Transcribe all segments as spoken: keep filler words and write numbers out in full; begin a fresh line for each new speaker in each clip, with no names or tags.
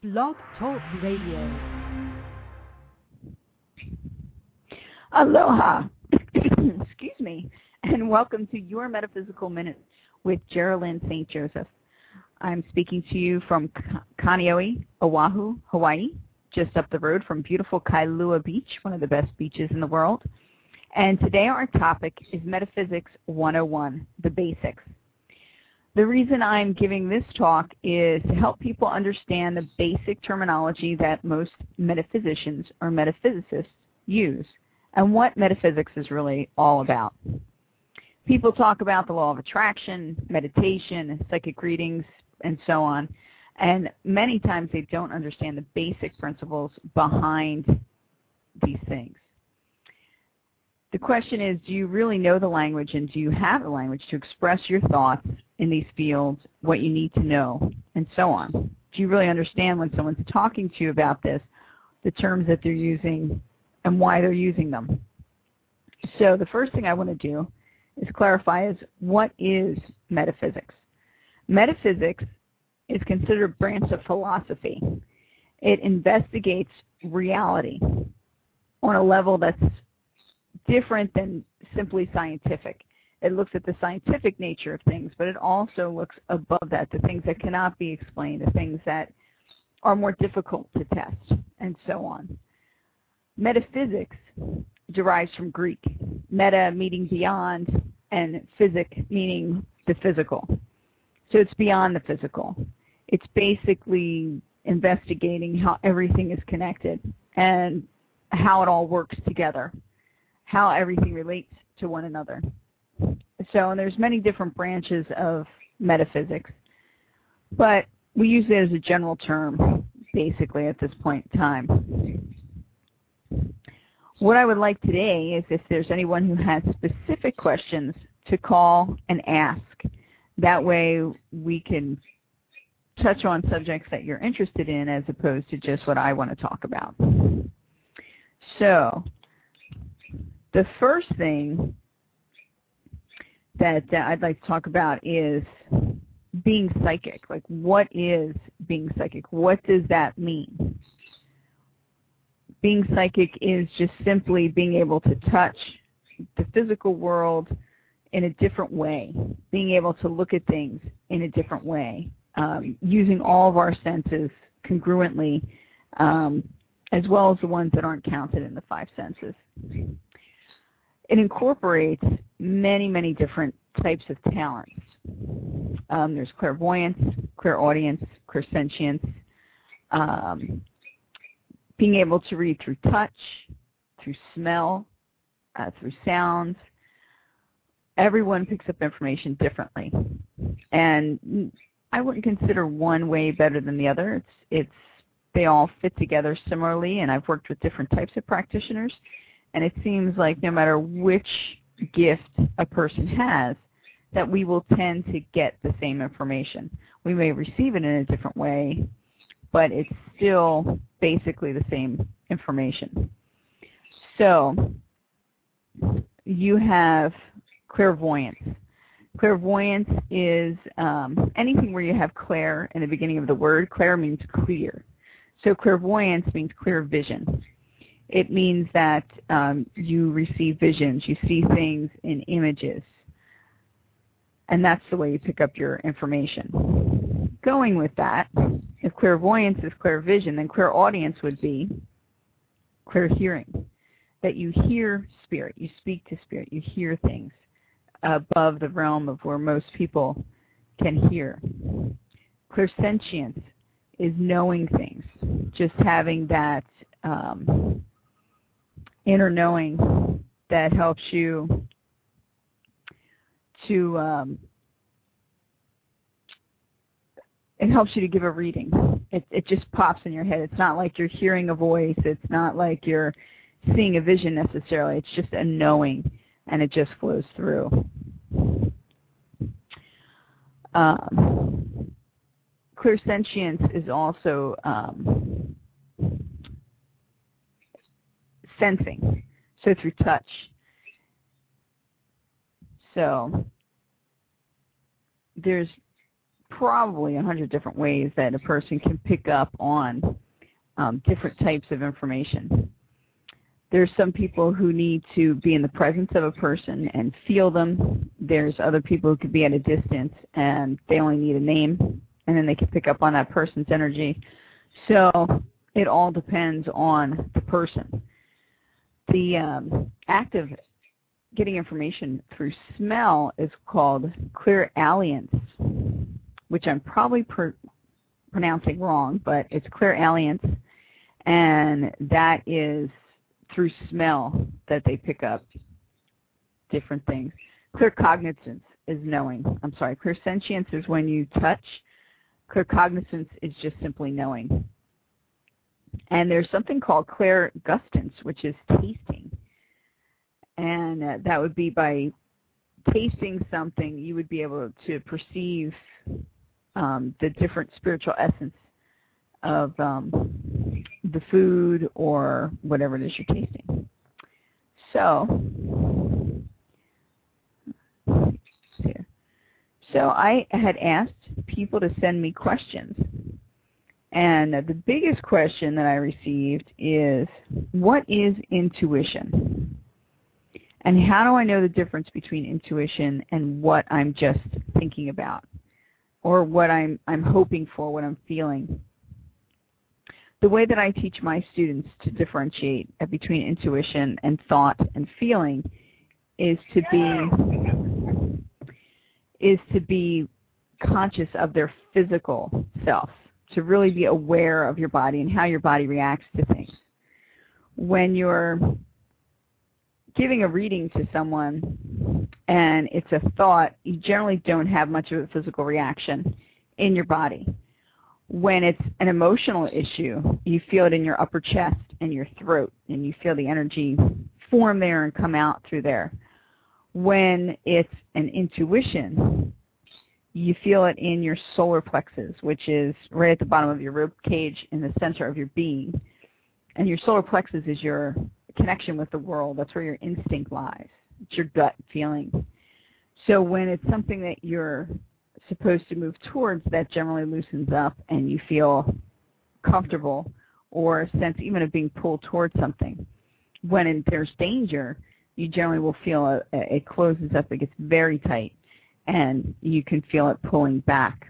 Blog Talk Radio.
Aloha, excuse me, and welcome to your Metaphysical Minute with Geraldine Saint Joseph. I'm speaking to you from Kaneohe, Oahu, Hawaii, just up the road from beautiful Kailua Beach, one of the best beaches in the world. And today our topic is Metaphysics one oh one, the basics. The reason I'm giving this talk is to help people understand the basic terminology that most metaphysicians or metaphysicists use and what metaphysics is really all about. People talk about the law of attraction, meditation, psychic readings, and so on, and many times they don't understand the basic principles behind these things. The question is, do you really know the language, and do you have the language to express your thoughts in these fields, what you need to know, and so on? Do you really understand when someone's talking to you about this, the terms that they're using and why they're using them? So the first thing I want to do is clarify is, what is metaphysics? Metaphysics is considered a branch of philosophy. It investigates reality on a level that's different than simply scientific. It looks at the scientific nature of things, but it also looks above that, to things that cannot be explained, to things that are more difficult to test, and so on. Metaphysics derives from Greek, meta meaning beyond, and physic meaning the physical. So it's beyond the physical. It's basically investigating how everything is connected and how it all works together, how everything relates to one another. So and there's many different branches of metaphysics, but we use it as a general term, basically, at this point in time. What I would like today is, if there's anyone who has specific questions, to call and ask. That way we can touch on subjects that you're interested in as opposed to just what I want to talk about. So the first thing that uh, I'd like to talk about is being psychic. Like, what is being psychic? What does that mean? Being psychic is just simply being able to touch the physical world in a different way, being able to look at things in a different way, um, using all of our senses congruently, um, as well as the ones that aren't counted in the five senses. It incorporates many, many different types of talents. Um, there's clairvoyance, clairaudience, clairsentience, um, being able to read through touch, through smell, uh, through sounds. Everyone picks up information differently, and I wouldn't consider one way better than the other. It's, it's they all fit together similarly, and I've worked with different types of practitioners, and it seems like no matter which gift a person has, that we will tend to get the same information. We may receive it in a different way, but it's still basically the same information. So you have clairvoyance. Clairvoyance is um, anything where you have clair in the beginning of the word. Clair means clear. So clairvoyance means clear vision. It means that um, you receive visions, you see things in images, and that's the way you pick up your information. Going with that, if clairvoyance is clear vision, then clairaudience would be clear hearing, that you hear spirit, you speak to spirit, you hear things above the realm of where most people can hear. Clairsentience is knowing things, just having that um, inner knowing that helps you to um, it helps you to give a reading. It, it just pops in your head. It's not like you're hearing a voice. It's not like you're seeing a vision necessarily. It's just a knowing, and it just flows through. Um, clairsentience is also um, sensing, so through touch. So there's probably a hundred different ways that a person can pick up on um, different types of information. There's some people who need to be in the presence of a person and feel them. There's other people who could be at a distance and they only need a name, and then they can pick up on that person's energy. So it all depends on the person. The um, act of getting information through smell is called clairalience, which I'm probably pr- pronouncing wrong, but it's clairalience, and that is through smell that they pick up different things. Claircognizance is knowing. I'm sorry, clairsentience is when you touch. Claircognizance is just simply knowing. And there's something called clairgustance, which is tasting. And uh, that would be by tasting something, you would be able to perceive um, the different spiritual essence of um, the food or whatever it is you're tasting. So, here. So I had asked people to send me questions. And the biggest question that I received is, what is intuition? And how do I know the difference between intuition and what I'm just thinking about, or what I'm, I'm hoping for, what I'm feeling? The way that I teach my students to differentiate between intuition and thought and feeling is to be is to be conscious of their physical self, to really be aware of your body and how your body reacts to things. When you're giving a reading to someone and it's a thought, you generally don't have much of a physical reaction in your body. When it's an emotional issue, you feel it in your upper chest and your throat, and you feel the energy form there and come out through there. When it's an intuition, you feel it in your solar plexus, which is right at the bottom of your rib cage in the center of your being. And your solar plexus is your connection with the world. That's where your instinct lies. It's your gut feeling. So when it's something that you're supposed to move towards, that generally loosens up and you feel comfortable, or a sense even of being pulled towards something. When in, there's danger, you generally will feel a, it closes up, it gets very tight, and you can feel it pulling back.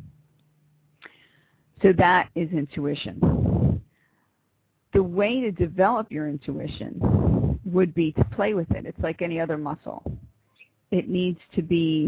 So that is intuition. The way to develop your intuition would be to play with it. It's like any other muscle. It needs to be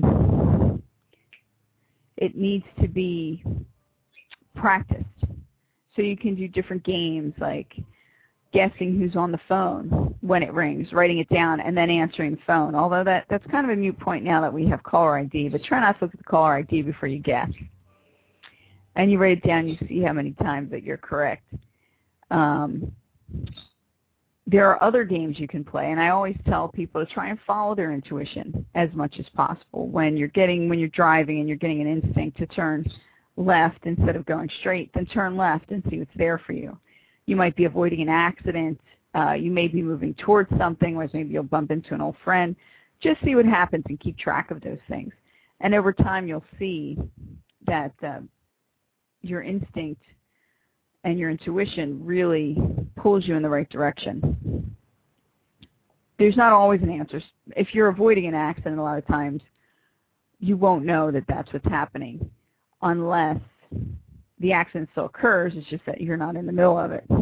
It needs to be practiced. So you can do different games like guessing who's on the phone when it rings, writing it down, and then answering the phone. Although that, that's kind of a moot point now that we have caller I D, but try not to look at the caller I D before you guess. And you write it down, you see how many times that you're correct. Um, there are other games you can play, and I always tell people to try and follow their intuition as much as possible. When you're getting, when you're driving and you're getting an instinct to turn left instead of going straight, then turn left and see what's there for you. You might be avoiding an accident. Uh, you may be moving towards something, or maybe you'll bump into an old friend. Just see what happens and keep track of those things. And over time, you'll see that uh, your instinct and your intuition really pulls you in the right direction. There's not always an answer. If you're avoiding an accident, a lot of times you won't know that that's what's happening unless the accident still occurs. It's just that you're not in the middle of it.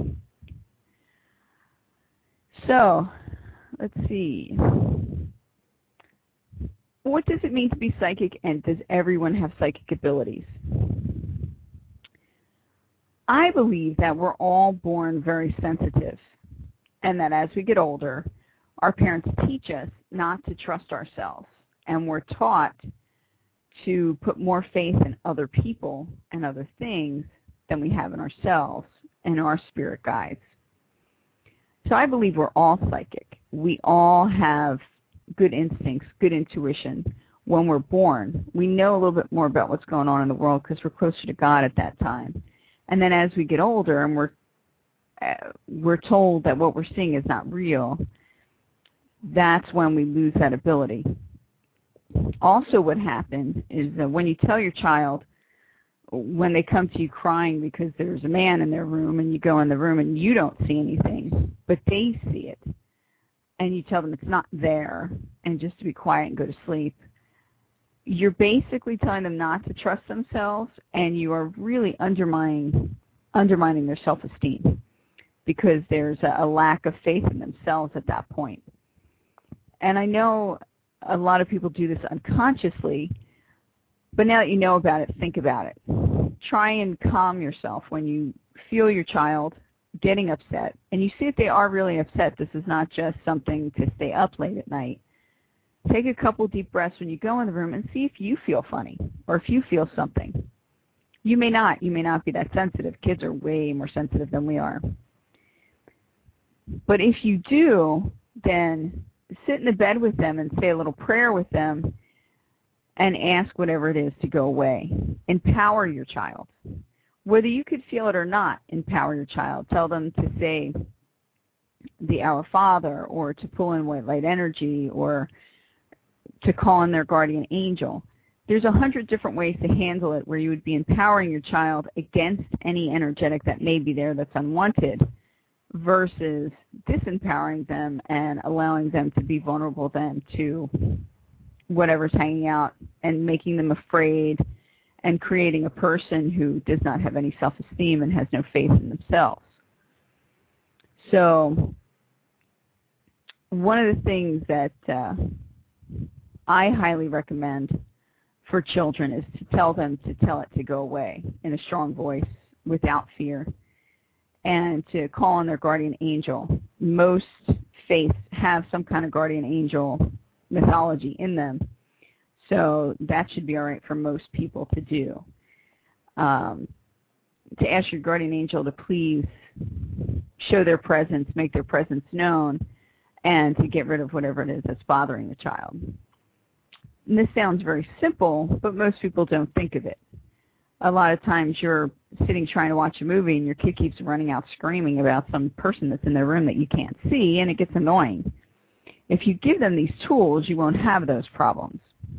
So, let's see. What does it mean to be psychic, and does everyone have psychic abilities? I believe that we're all born very sensitive, and that as we get older, our parents teach us not to trust ourselves, and we're taught to put more faith in other people and other things than we have in ourselves and our spirit guides. So I believe we're all psychic. We all have good instincts, good intuition when we're born. We know a little bit more about what's going on in the world because we're closer to God at that time. And then as we get older and we're uh, we're told that what we're seeing is not real, that's when we lose that ability. Also what happens is that when you tell your child when they come to you crying because there's a man in their room and you go in the room and you don't see anything, but they see it, and you tell them it's not there and just to be quiet and go to sleep, you're basically telling them not to trust themselves, and you are really undermining undermining their self-esteem because there's a, a lack of faith in themselves at that point. And I know a lot of people do this unconsciously, but now that you know about it, think about it. Try and calm yourself when you feel your child getting upset, and you see if they are really upset. This is not just something to stay up late at night. Take a couple deep breaths when you go in the room and see if you feel funny or if you feel something. You may not. You may not be that sensitive. Kids are way more sensitive than we are. But if you do, then sit in the bed with them and say a little prayer with them and ask whatever it is to go away. Empower your child. Whether you could feel it or not, empower your child. Tell them to say the Our Father, or to pull in white light energy, or to call in their guardian angel. There's a hundred different ways to handle it where you would be empowering your child against any energetic that may be there that's unwanted, versus disempowering them and allowing them to be vulnerable then to whatever's hanging out and making them afraid and creating a person who does not have any self-esteem and has no faith in themselves. So one of the things that uh, I highly recommend for children is to tell them to tell it to go away in a strong voice without fear, and to call on their guardian angel. Most faiths have some kind of guardian angel mythology in them, so that should be all right for most people to do. Um, to ask your guardian angel to please show their presence, make their presence known, and to get rid of whatever it is that's bothering the child. And this sounds very simple, but most people don't think of it. A lot of times you're sitting trying to watch a movie and your kid keeps running out screaming about some person that's in their room that you can't see, and it gets annoying. If you give them these tools, you won't have those problems.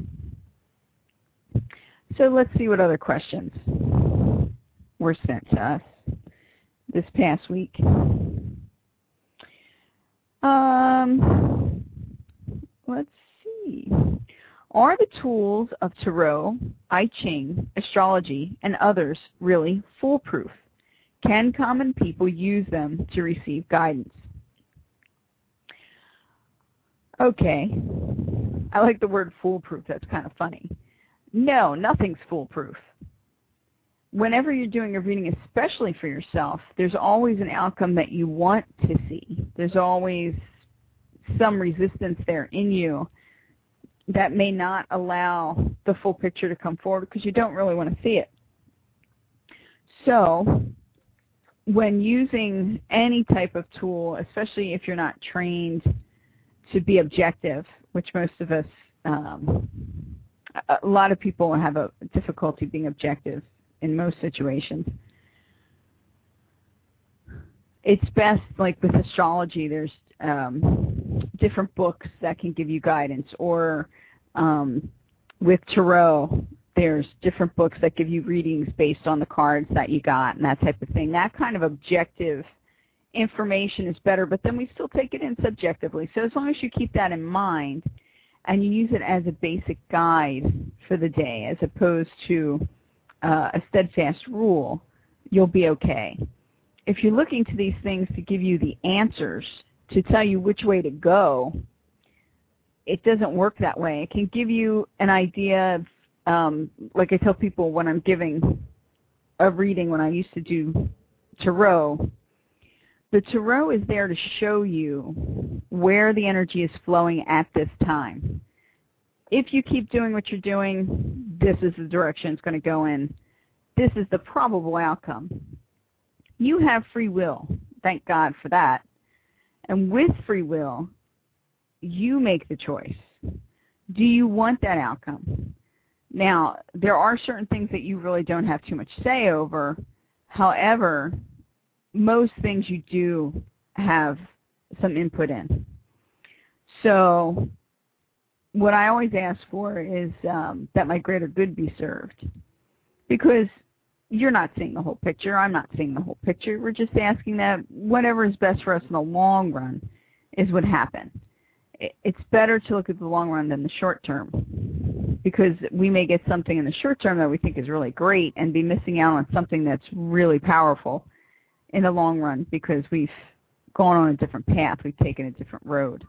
So let's see what other questions were sent to us this past week. Um, let's see. Are the tools of Tarot, I Ching, astrology, and others really foolproof? Can common people use them to receive guidance? Okay. I like the word foolproof. That's kind of funny. No, nothing's foolproof. Whenever you're doing a reading, especially for yourself, there's always an outcome that you want to see. There's always some resistance there in you that may not allow the full picture to come forward because you don't really want to see it. So when using any type of tool, especially if you're not trained to be objective, which most of us, um, a lot of people have a difficulty being objective in most situations. It's best, like with astrology, there's um, different books that can give you guidance, or um, with Tarot, there's different books that give you readings based on the cards that you got and that type of thing. That kind of objective information is better, but then we still take it in subjectively. So as long as you keep that in mind and you use it as a basic guide for the day as opposed to uh, a steadfast rule, you'll be okay. If you're looking to these things to give you the answers, to tell you which way to go, it doesn't work that way. It can give you an idea of, um, like I tell people when I'm giving a reading, when I used to do Tarot, the Tarot is there to show you where the energy is flowing at this time. If you keep doing what you're doing, this is the direction it's going to go in. This is the probable outcome. You have free will. Thank God for that. And with free will, you make the choice. Do you want that outcome? Now, there are certain things that you really don't have too much say over. However, most things you do have some input in. So what I always ask for is um, that my greater good be served. Because you're not seeing the whole picture. I'm not seeing the whole picture. We're just asking that whatever is best for us in the long run is what happens. It's better to look at the long run than the short term, because we may get something in the short term that we think is really great and be missing out on something that's really powerful in the long run because we've gone on a different path. We've taken a different road.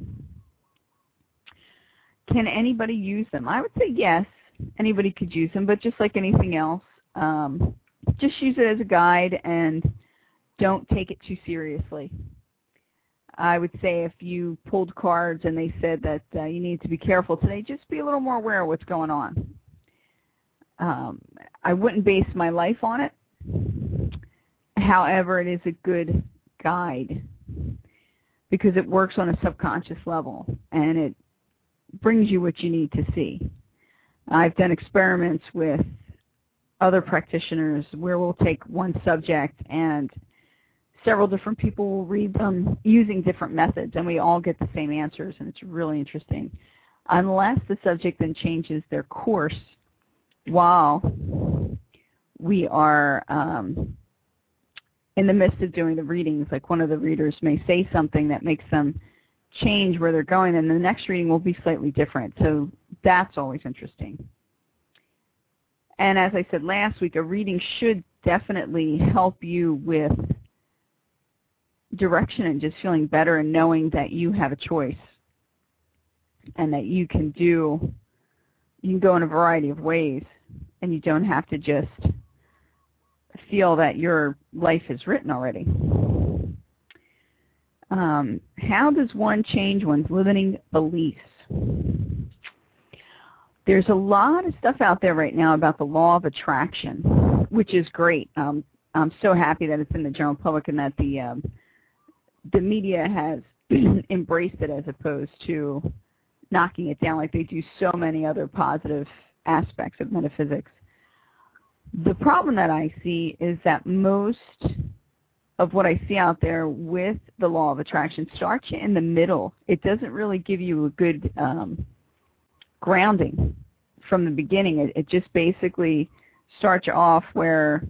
Can anybody use them? I would say yes, anybody could use them, but just like anything else, um, just use it as a guide and don't take it too seriously. I would say if you pulled cards and they said that uh, you need to be careful today, just be a little more aware of what's going on. Um, I wouldn't base my life on it. However, it is a good guide because it works on a subconscious level and it brings you what you need to see. I've done experiments with other practitioners where we'll take one subject and several different people will read them using different methods, and we all get the same answers, and it's really interesting. Unless the subject then changes their course while we are um, in the midst of doing the readings, like one of the readers may say something that makes them change where they're going, and the next reading will be slightly different. So that's always interesting. And as I said last week, a reading should definitely help you with direction and just feeling better and knowing that you have a choice and that you can do, you can go in a variety of ways and you don't have to just feel that your life is written already. Um, how does one change one's limiting beliefs? There's a lot of stuff out there right now about the law of attraction, which is great. Um, I'm so happy that it's in the general public and that the um, the media has embraced it as opposed to knocking it down like they do so many other positive aspects of metaphysics. The problem that I see is that most of what I see out there with the law of attraction starts you in the middle. It doesn't really give you a good um, grounding from the beginning. It, it just basically starts you off where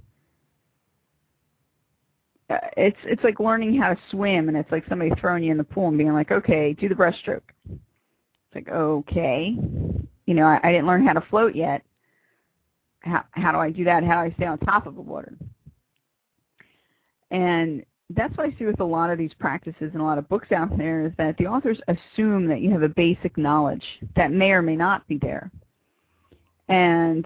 uh, it's it's like learning how to swim, and it's like somebody throwing you in the pool and being like, okay, do the breaststroke. It's like, okay, you know, I, I didn't learn how to float yet. How, how do I do that? How do I stay on top of the water? And that's what I see with a lot of these practices and a lot of books out there, is that the authors assume that you have a basic knowledge that may or may not be there. And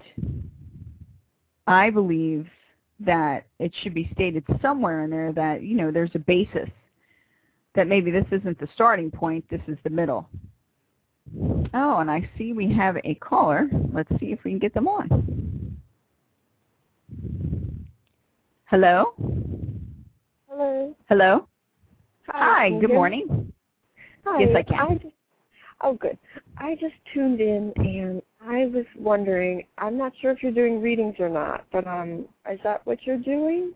I believe that it should be stated somewhere in there that, you know, there's a basis, that maybe this isn't the starting point, this is the middle. Oh, and I see we have a caller. Let's see if we can get them on. Hello?
Hello.
Hello?
Hi.
Hi, good morning.
Hi.
Yes, I can.
I just, oh, good. I just tuned in, and I was wondering, I'm not sure if you're doing readings or not, but um, is that what you're doing?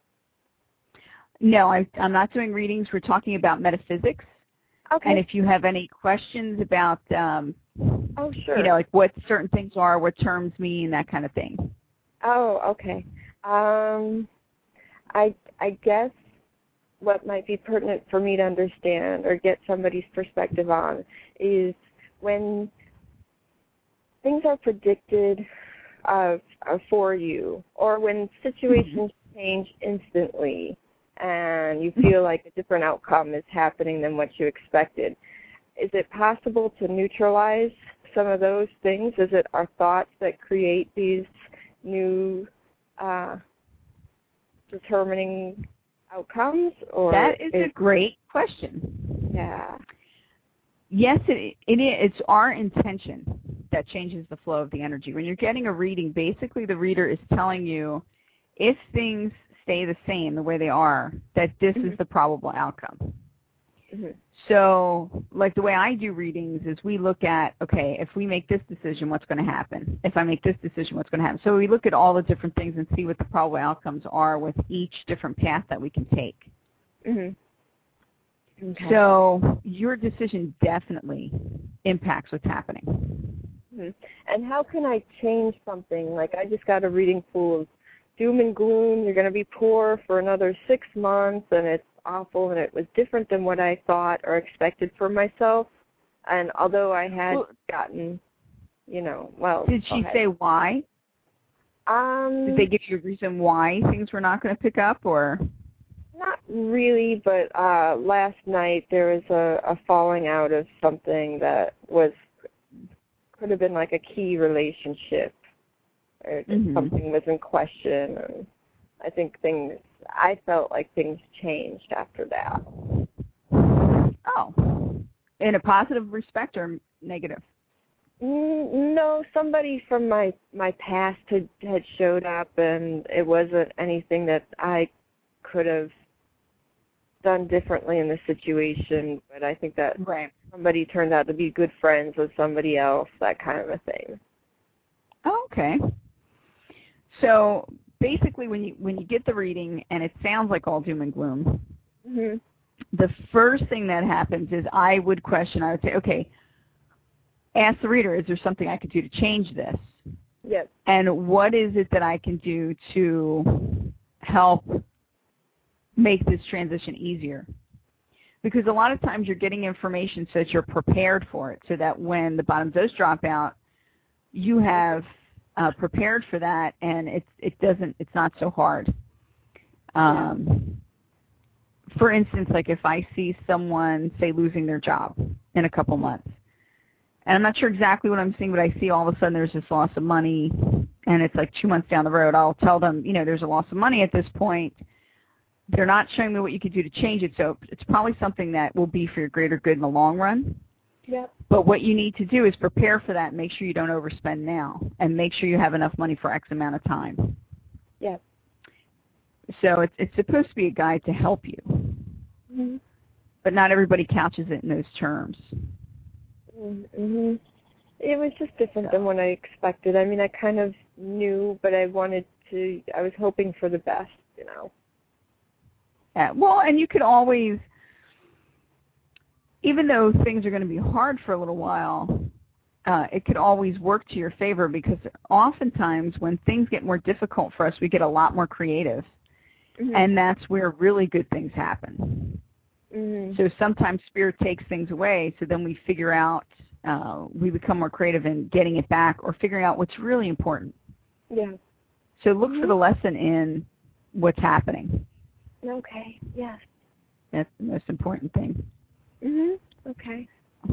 No, I, I'm not doing readings. We're talking about metaphysics.
Okay.
And if you have any questions about, um,
oh, sure.
you know, like what certain things are, what terms mean, that kind of thing.
Oh, okay. Um, I I guess what might be pertinent for me to understand or get somebody's perspective on is when things are predicted uh, for you, or when situations mm-hmm. change instantly and you feel like a different outcome is happening than what you expected. Is it possible to neutralize some of those things? Is it our thoughts that create these new uh, determining outcomes? Or
that is, is a great question.
Yeah.
Yes, it, it is. It's our intention that changes the flow of the energy. When you're getting a reading, basically the reader is telling you if things stay the same the way they are, that this mm-hmm. is the probable outcome. Mm-hmm. So, like the way I do readings is we look at, okay, if we make this decision, what's going to happen? If I make this decision, what's going to happen? So we look at all the different things and see what the probable outcomes are with each different path that we can take. Mm-hmm. Okay. So your decision definitely impacts what's happening.
Mm-hmm. And how can I change something? Like I just got a reading full of doom and gloom. You're going to be poor for another six months, and it's awful, and it was different than what I thought or expected for myself. And although I had well, gotten, you know, well.
Did she say why?
Um,
Did they give you a reason why things were not going to pick up, or?
Not really, but uh, last night there was a, a falling out of something that was could have been like a key relationship, or
mm-hmm.
something was in question. And I think things. I felt like things changed after that.
Oh, in a positive respect or negative?
No, somebody from my my past had had showed up, and it wasn't anything that I could have done differently in the situation, but I think that
right.
somebody turned out to be good friends with somebody else, that kind of a thing.
Oh, okay. So basically, when you when you get the reading and it sounds like all doom and gloom,
mm-hmm.
the first thing that happens is I would question. I would say, okay, ask the reader, is there something I could do to change this?
Yes.
And what is it that I can do to help make this transition easier? Because a lot of times you're getting information so that you're prepared for it, so that when the bottom does drop out, you have uh, prepared for that, and it's it doesn't it's not so hard. Um, for instance, like if I see someone, say, losing their job in a couple months, and I'm not sure exactly what I'm seeing, but I see all of a sudden there's this loss of money, and it's like two months down the road, I'll tell them, you know, there's a loss of money at this point. They're not showing me what you could do to change it, so it's probably something that will be for your greater good in the long run.
Yep.
But what you need to do is prepare for that and make sure you don't overspend now, and make sure you have enough money for X amount of time.
Yep.
So it's, it's supposed to be a guide to help you.
Mm-hmm.
But not everybody couches it in those terms.
Mm-hmm. It was just different than what I expected. I mean, I kind of knew, but I wanted to, I was hoping for the best, you know.
Yeah, well, and you could always, even though things are going to be hard for a little while, uh, it could always work to your favor, because oftentimes when things get more difficult for us, we get a lot more creative, mm-hmm. and that's where really good things happen.
Mm-hmm.
So sometimes Spirit takes things away, so then we figure out, uh, we become more creative in getting it back or figuring out what's really important.
Yeah.
So look
mm-hmm.
for the lesson in what's happening.
Okay, yes.
That's the most important thing.
Mm-hmm. Okay.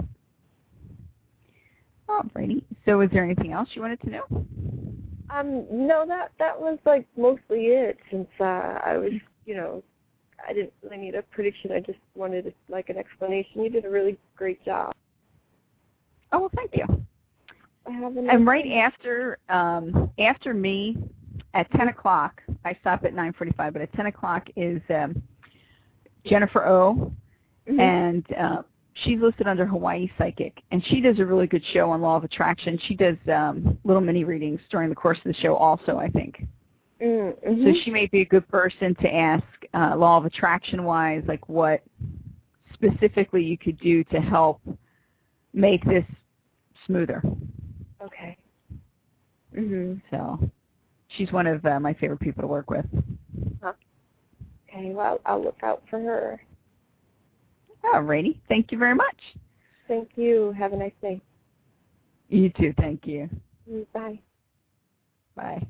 Alrighty. So is there anything else you wanted to know?
Um, no, that that was like mostly it, since uh, I was, you know, I didn't really need a prediction. I just wanted like an explanation. You did a really great job.
Oh, well, thank you.
I have
and right after um, after me, at ten o'clock, I stop at nine forty-five, but at ten o'clock is um, Jennifer O, mm-hmm. and uh, she's listed under Hawaii Psychic, and she does a really good show on Law of Attraction. She does um, little mini readings during the course of the show also, I think.
Mm-hmm.
So she may be a good person to ask uh, Law of Attraction-wise, like what specifically you could do to help make this smoother.
Okay. Mm-hmm.
So she's one of uh, my favorite people to work with.
Huh. Okay, well, I'll look out for her.
All righty. Thank you very much.
Thank you. Have a nice day.
You too. Thank you.
Bye.
Bye.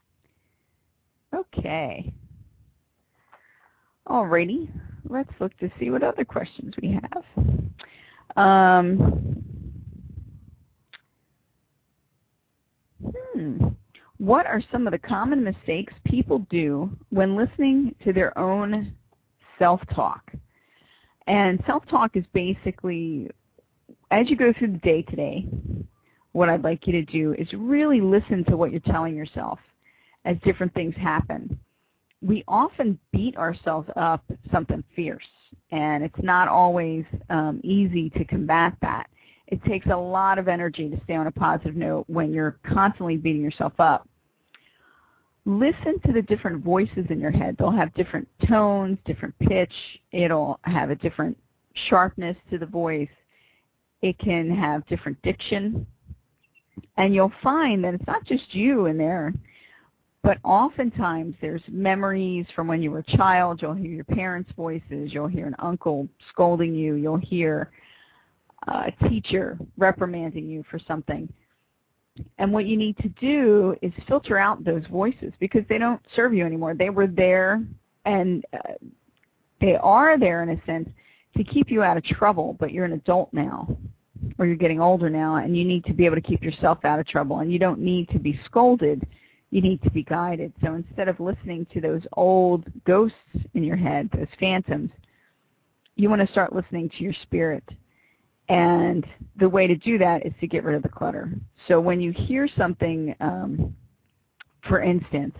Okay. All righty. Let's look to see what other questions we have. Um, hmm. What are some of the common mistakes people do when listening to their own self-talk? And self-talk is basically, as you go through the day today, what I'd like you to do is really listen to what you're telling yourself as different things happen. We often beat ourselves up at something fierce, and it's not always um, easy to combat that. It takes a lot of energy to stay on a positive note when you're constantly beating yourself up. Listen to the different voices in your head. They'll have different tones, different pitch. It'll have a different sharpness to the voice. It can have different diction. And you'll find that it's not just you in there. But oftentimes there's memories from when you were a child. You'll hear your parents' voices. You'll hear an uncle scolding you. You'll hear a teacher reprimanding you for something. And what you need to do is filter out those voices because they don't serve you anymore. They were there, and uh, they are there in a sense to keep you out of trouble, but you're an adult now, or you're getting older now, and you need to be able to keep yourself out of trouble. And you don't need to be scolded. You need to be guided. So instead of listening to those old ghosts in your head, those phantoms, you want to start listening to your spirit. And the way to do that is to get rid of the clutter. So when you hear something, um, for instance,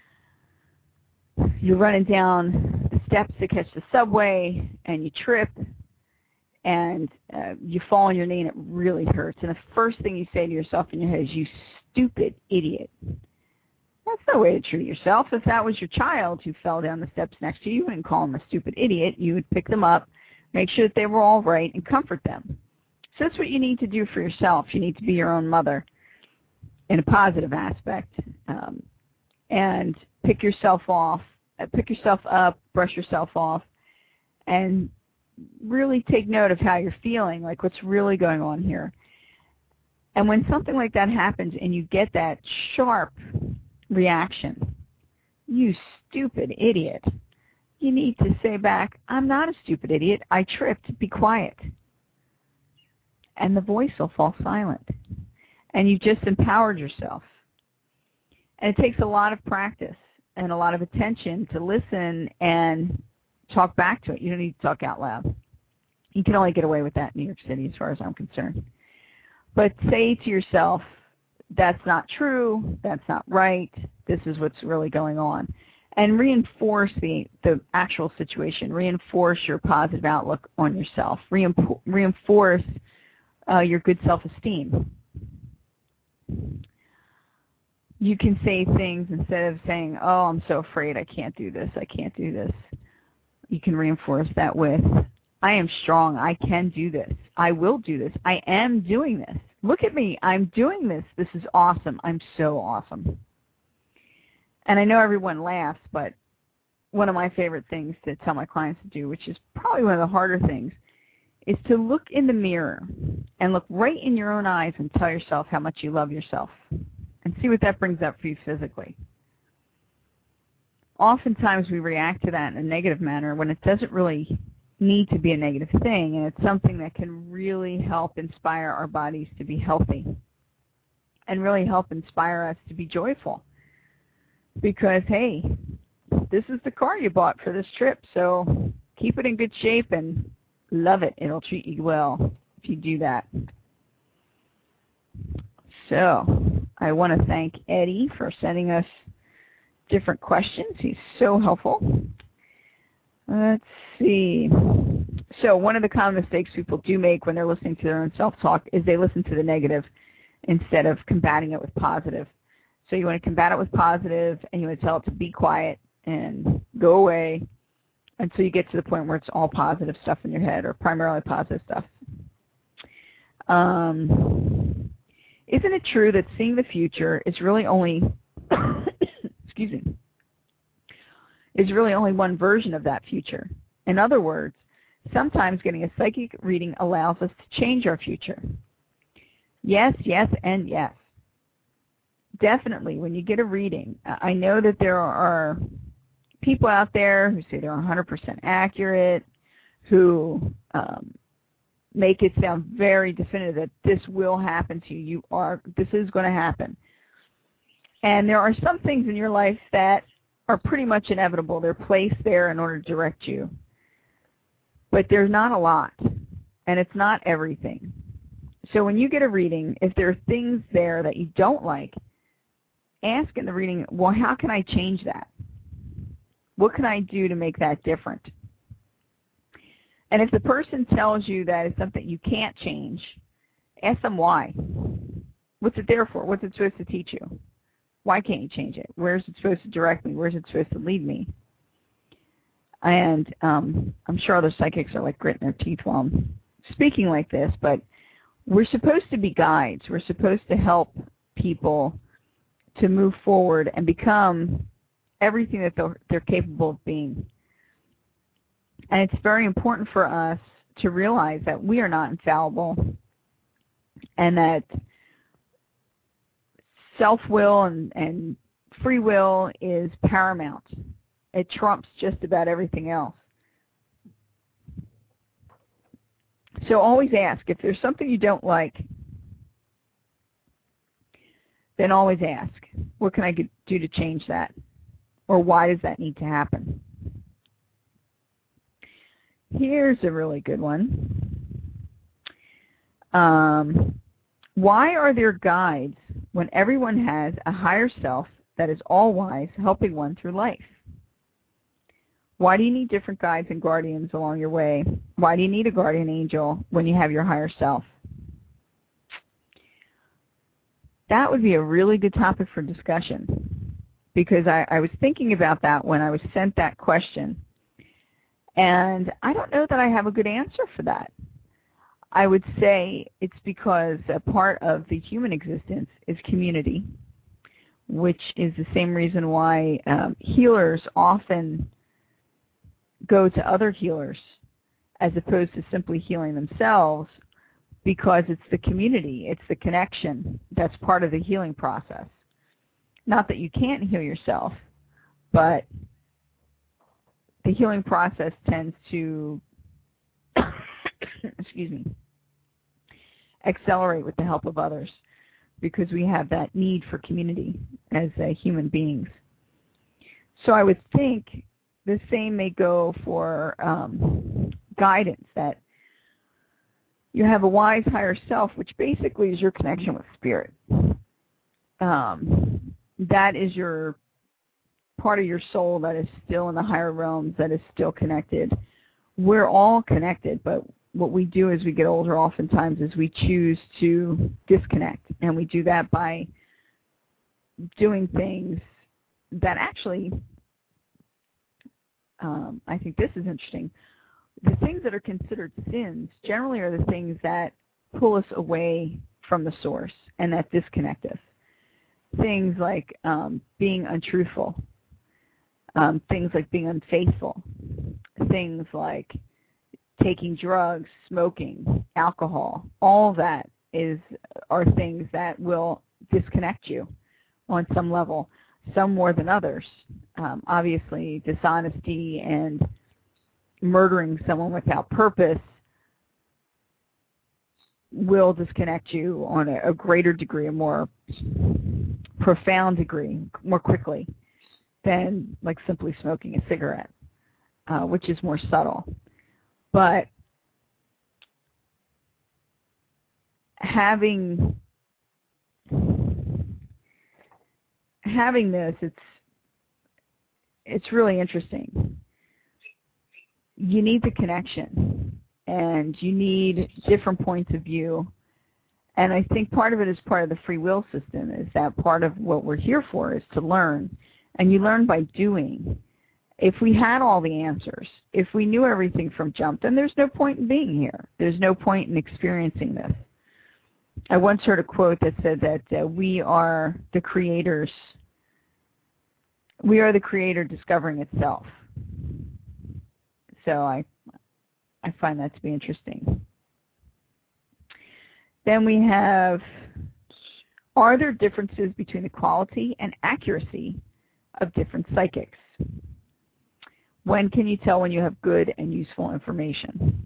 you're running down the steps to catch the subway and you trip and uh, you fall on your knee and it really hurts. And the first thing you say to yourself in your head is, "You stupid idiot." That's no way to treat yourself. If that was your child who fell down the steps next to you, you wouldn't call them a stupid idiot. You would pick them up, make sure that they were all right, and comfort them. So that's what you need to do for yourself. You need to be your own mother in a positive aspect, um, and pick yourself off, uh, pick yourself up, brush yourself off, and really take note of how you're feeling, like what's really going on here. And when something like that happens and you get that sharp reaction, "You stupid idiot," you need to say back, "I'm not a stupid idiot. I tripped. Be quiet." And the voice will fall silent. And you've just empowered yourself. And it takes a lot of practice and a lot of attention to listen and talk back to it. You don't need to talk out loud. You can only get away with that in New York City as far as I'm concerned. But say to yourself, "That's not true, that's not right, this is what's really going on." And reinforce the, the actual situation. Reinforce your positive outlook on yourself. Reinpo- reinforce uh, your good self-esteem. You can say things instead of saying, "Oh, I'm so afraid, I can't do this, I can't do this." You can reinforce that with, "I am strong, I can do this, I will do this, I am doing this. Look at me, I'm doing this. This is awesome. I'm so awesome." And I know everyone laughs, but one of my favorite things to tell my clients to do, which is probably one of the harder things, is to look in the mirror and look right in your own eyes and tell yourself how much you love yourself and see what that brings up for you physically. Oftentimes we react to that in a negative manner when it doesn't really need to be a negative thing, and it's something that can really help inspire our bodies to be healthy and really help inspire us to be joyful. Because, hey, this is the car you bought for this trip, so keep it in good shape and love it. It'll treat you well if you do that. So I want to thank Eddie for sending us different questions. He's so helpful. Let's see. So one of the common mistakes people do make when they're listening to their own self-talk is they listen to the negative instead of combating it with positive. So you want to combat it with positive, and you want to tell it to be quiet and go away until you get to the point where it's all positive stuff in your head, or primarily positive stuff. Um, isn't it true that seeing the future is really only, excuse me, is really only one version of that future? In other words, sometimes getting a psychic reading allows us to change our future. Yes, yes, and yes. Definitely, when you get a reading, I know that there are people out there who say they're one hundred percent accurate, who um, make it sound very definitive that this will happen to you. You are, this is going to happen. And there are some things in your life that are pretty much inevitable. They're placed there in order to direct you. But there's not a lot, and it's not everything. So when you get a reading, if there are things there that you don't like, ask in the reading, well, how can I change that? What can I do to make that different? And if the person tells you that it's something you can't change, ask them why. What's it there for? What's it supposed to teach you? Why can't you change it? Where is it supposed to direct me? Where is it supposed to lead me? And um, I'm sure other psychics are like gritting their teeth while I'm speaking like this, but we're supposed to be guides. We're supposed to help people to move forward and become everything that they're, they're capable of being. And it's very important for us to realize that we are not infallible and that self-will and, and free will is paramount. It trumps just about everything else. So always ask. If there's something you don't like, then always ask, what can I do to change that? Or why does that need to happen? Here's a really good one. Um, why are there guides when everyone has a higher self that is all-wise helping one through life? Why do you need different guides and guardians along your way? Why do you need a guardian angel when you have your higher self? That would be a really good topic for discussion, because I, I was thinking about that when I was sent that question, and I don't know that I have a good answer for that. I would say it's because a part of the human existence is community, which is the same reason why um, healers often go to other healers as opposed to simply healing themselves, because it's the community, it's the connection that's part of the healing process. Not that you can't heal yourself, but the healing process tends to, excuse me, accelerate with the help of others, because we have that need for community as uh, human beings. So I would think the same may go for um, guidance, that you have a wise higher self, which basically is your connection with spirit. Um, that is your part of your soul that is still in the higher realms, that is still connected. We're all connected, but what we do as we get older oftentimes is we choose to disconnect, and we do that by doing things that actually, um, I think this is interesting, the things that are considered sins generally are the things that pull us away from the source and that disconnect us. Things like um, being untruthful, um, things like being unfaithful, things like taking drugs, smoking, alcohol, all that is are things that will disconnect you on some level, some more than others. Um, obviously, dishonesty and murdering someone without purpose will disconnect you on a, a greater degree, a more profound degree, more quickly than like simply smoking a cigarette, uh, which is more subtle. But having having this, it's it's really interesting. You need the connection, and you need different points of view. And I think part of it is part of the free will system, is that part of what we're here for is to learn. And you learn by doing. If we had all the answers, if we knew everything from jump, then there's no point in being here. There's no point in experiencing this. I once heard a quote that said that uh, we are the creators. We are the creator discovering itself. So I, I find that to be interesting. Then we have, are there differences between the quality and accuracy of different psychics? When can you tell when you have good and useful information?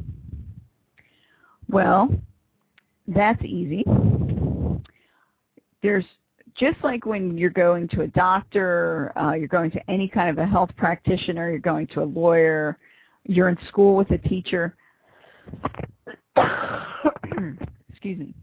Well, that's easy. There's just like when you're going to a doctor, uh, you're going to any kind of a health practitioner, you're going to a lawyer, you're in school with a teacher. Excuse me.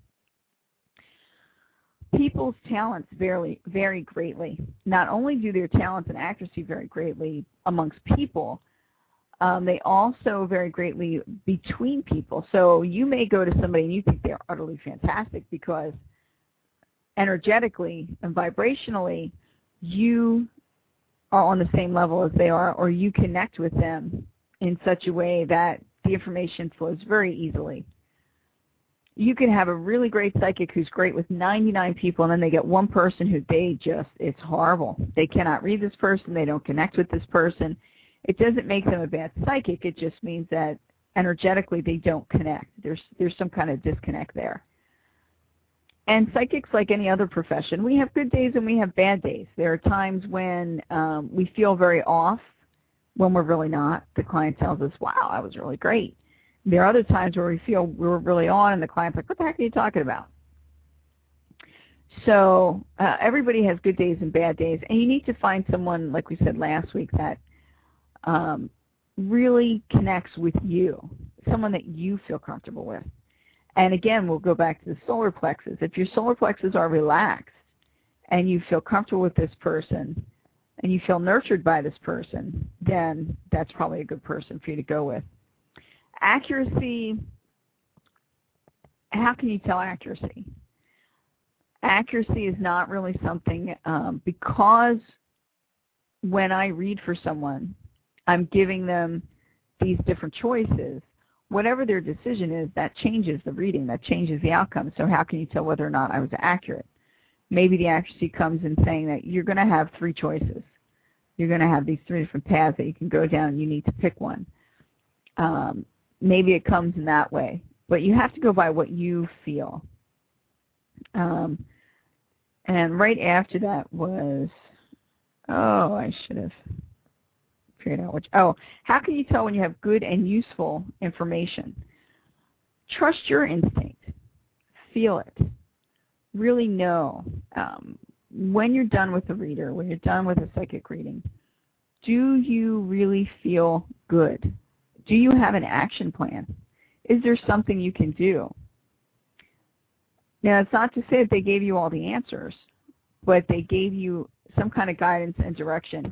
People's talents vary, vary greatly. Not only do their talents and accuracy vary greatly amongst people, um, they also vary greatly between people. So you may go to somebody and you think they're utterly fantastic because energetically and vibrationally you are on the same level as they are, or you connect with them in such a way that the information flows very easily. You can have a really great psychic who's great with ninety-nine people, and then they get one person who they just, it's horrible. They cannot read this person. They don't connect with this person. It doesn't make them a bad psychic. It just means that energetically they don't connect. There's, there's some kind of disconnect there. And psychics, like any other profession, we have good days and we have bad days. There are times when um, we feel very off when we're really not. The client tells us, wow, I was really great. There are other times where we feel we're really on and the client's like, what the heck are you talking about? So uh, everybody has good days and bad days, and you need to find someone, like we said last week, that um, really connects with you, someone that you feel comfortable with. And again, we'll go back to the solar plexus. If your solar plexus are relaxed and you feel comfortable with this person and you feel nurtured by this person, then that's probably a good person for you to go with. Accuracy, how can you tell accuracy? Accuracy is not really something, um, because when I read for someone, I'm giving them these different choices. Whatever their decision is, that changes the reading, that changes the outcome. So how can you tell whether or not I was accurate? Maybe the accuracy comes in saying that you're going to have three choices. You're going to have these three different paths that you can go down, and you need to pick one. Um, maybe it comes in that way, but you have to go by what you feel. Um, and right after that was, oh, I should have figured out which, oh, how can you tell when you have good and useful information? Trust your instinct. Feel it. Really know. Um, when you're done with the reader, when you're done with a psychic reading, do you really feel good? Do you have an action plan? Is there something you can do? Now, it's not to say that they gave you all the answers, but they gave you some kind of guidance and direction,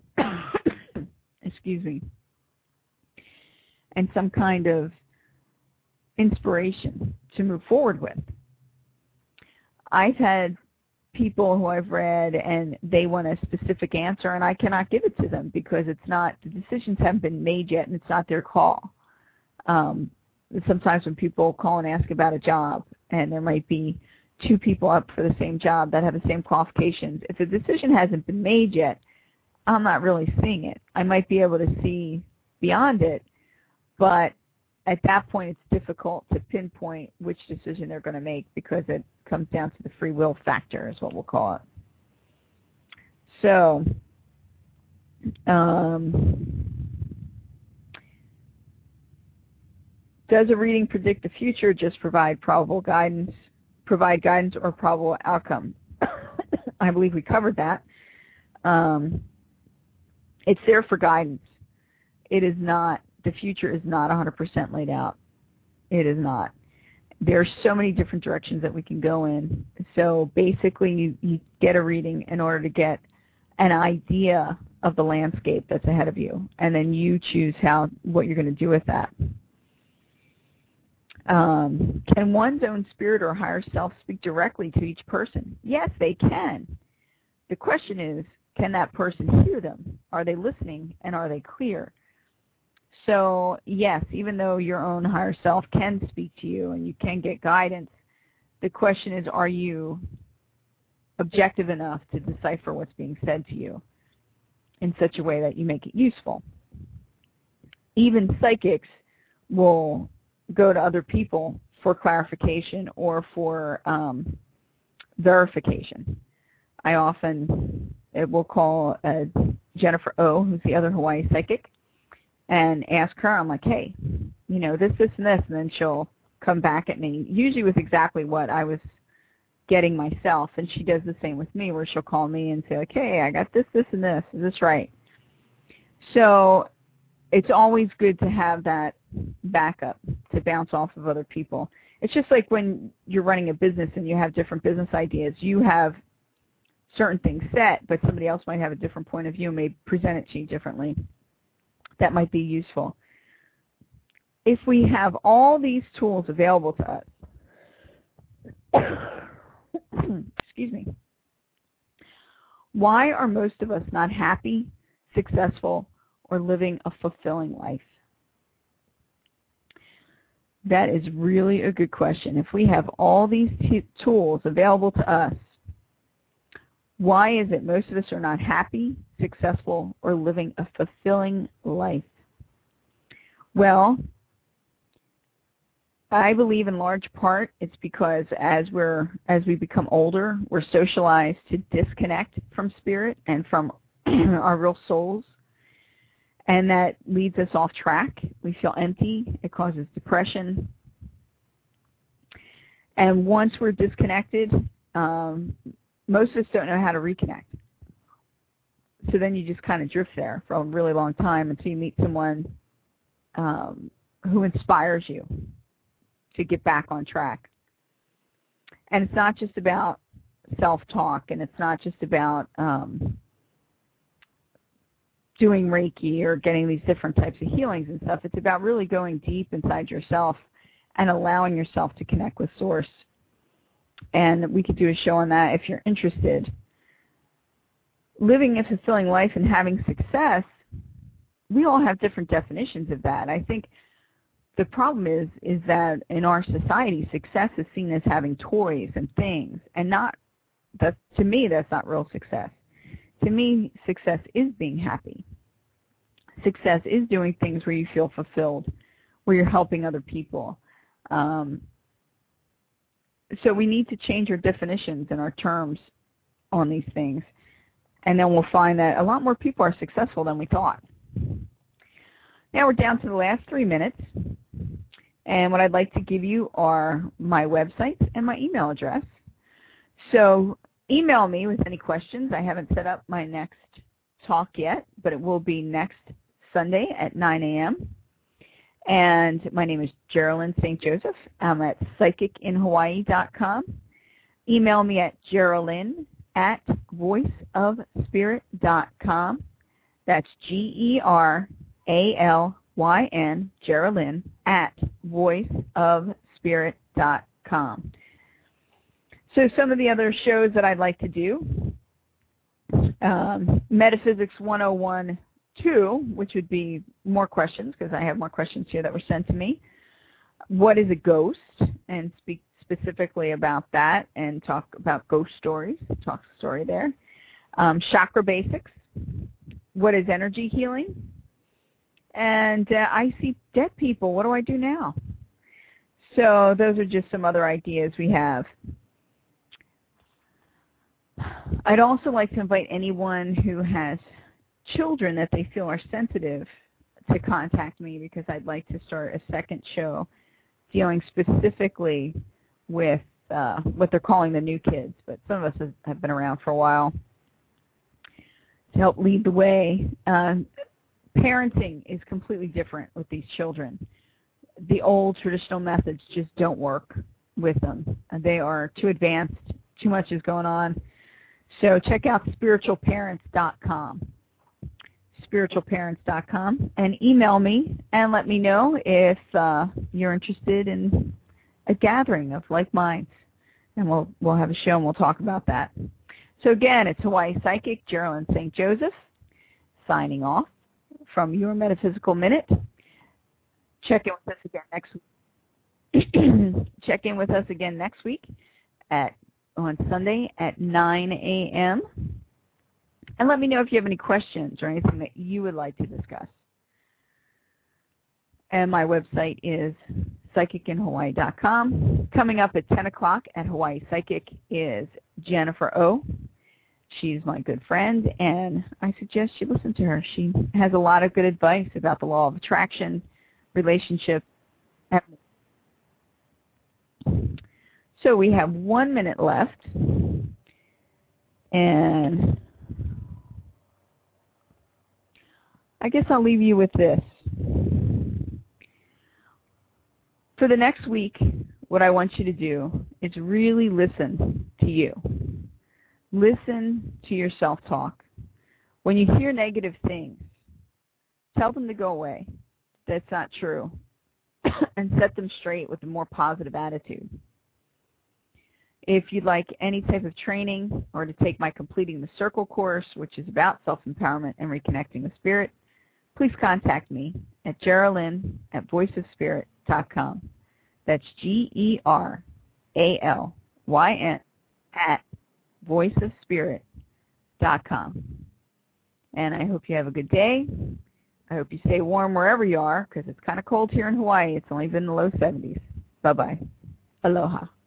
excuse me, and some kind of inspiration to move forward with. I've had people who I've read and they want a specific answer, and I cannot give it to them because it's not, the decisions haven't been made yet and it's not their call. Um, sometimes when people call and ask about a job, and there might be two people up for the same job that have the same qualifications, if the decision hasn't been made yet, I'm not really seeing it. I might be able to see beyond it, but at that point it's difficult to pinpoint which decision they're going to make because it comes down to the free will factor is what we'll call it. So, um, does a reading predict the future, just provide probable guidance, provide guidance or probable outcome? I believe we covered that. Um, it's there for guidance. It is not, the future is not one hundred percent laid out. It is not. There are so many different directions that we can go in. So basically you, you get a reading in order to get an idea of the landscape that's ahead of you, and then you choose how what you're going to do with that. Um, can one's own spirit or higher self speak directly to each person? Yes, they can. The question is, can that person hear them? Are they listening, and are they clear? So, yes, even though your own higher self can speak to you and you can get guidance, the question is, are you objective enough to decipher what's being said to you in such a way that you make it useful? Even psychics will go to other people for clarification or for um, verification. I often it will call uh, Jennifer O., who's the other Hawaii psychic, and ask her, I'm like, hey, you know, this, this, and this, and then she'll come back at me, usually with exactly what I was getting myself, and she does the same with me, where she'll call me and say, like, hey, I got this, this, and this. Is this right? So it's always good to have that backup to bounce off of other people. It's just like when you're running a business and you have different business ideas. You have certain things set, but somebody else might have a different point of view and may present it to you differently. That might be useful. If we have all these tools available to us, excuse me, why are most of us not happy, successful, or living a fulfilling life? That is really a good question. If we have all these t- tools available to us, why is it most of us are not happy, successful, or living a fulfilling life? Well, I believe in large part it's because as we're as we become older, we're socialized to disconnect from spirit and from our real souls, and that leads us off track. We feel empty. It causes depression. And once we're disconnected, um, most of us don't know how to reconnect. So then you just kind of drift there for a really long time until you meet someone um, who inspires you to get back on track. And it's not just about self-talk, and it's not just about um, doing Reiki or getting these different types of healings and stuff. It's about really going deep inside yourself and allowing yourself to connect with Source. And we could do a show on that if you're interested. Living a fulfilling life and having success, we all have different definitions of that. I think the problem is is that in our society, success is seen as having toys and things, and not that. To me, that's not real success. To me, success is being happy. Success is doing things where you feel fulfilled, where you're helping other people. Um, so we need to change our definitions and our terms on these things, and then we'll find that a lot more people are successful than we thought. Now we're down to the last three minutes, and what I'd like to give you are my website and my email address. So email me with any questions. I haven't set up my next talk yet, but it will be next Sunday at nine a.m. And my name is Geraldine Saint Joseph. I'm at psychic in hawaii dot com. Email me at Geraldine at voice of spirit dot com. That's G E R A L Y N, Geraldine, at voice of spirit dot com. So some of the other shows that I'd like to do, um, Metaphysics one oh one two, which would be more questions, because I have more questions here that were sent to me. What is a ghost? And speak specifically about that and talk about ghost stories, talk story there. Um, chakra basics. What is energy healing? And uh, I see dead people. What do I do now? So those are just some other ideas we have. I'd also like to invite anyone who has children that they feel are sensitive to contact me, because I'd like to start a second show dealing specifically with uh, what they're calling the new kids, but some of us have, have been around for a while, to help lead the way. Uh, parenting is completely different with these children. The old traditional methods just don't work with them. They are too advanced. Too much is going on. So check out spiritual parents dot com. spiritual parents dot com, and email me and let me know if uh, you're interested in a gathering of like minds, and we'll we'll have a show and we'll talk about that. So again, it's Hawaii Psychic Geraldine Saint Joseph signing off from Your Metaphysical Minute. Check in with us again next week. Check in with us again next week at on Sunday at nine a.m. And let me know if you have any questions or anything that you would like to discuss. And my website is psychic in hawaii dot com. Coming up at ten o'clock at Hawaii Psychic is Jennifer O. She's my good friend, and I suggest you listen to her. She has a lot of good advice about the law of attraction, relationships. So we have one minute left, and I guess I'll leave you with this. For the next week, what I want you to do is really listen to you. Listen to your self-talk. When you hear negative things, tell them to go away. That's not true. And set them straight with a more positive attitude. If you'd like any type of training or to take my Completing the Circle course, which is about self-empowerment and reconnecting with spirit, please contact me at Geraldine at voice of spirit dot com. That's G E R A L Y N at voice of spirit dot com. And I hope you have a good day. I hope you stay warm wherever you are, because it's kind of cold here in Hawaii. It's only been in the low seventies. Bye-bye. Aloha.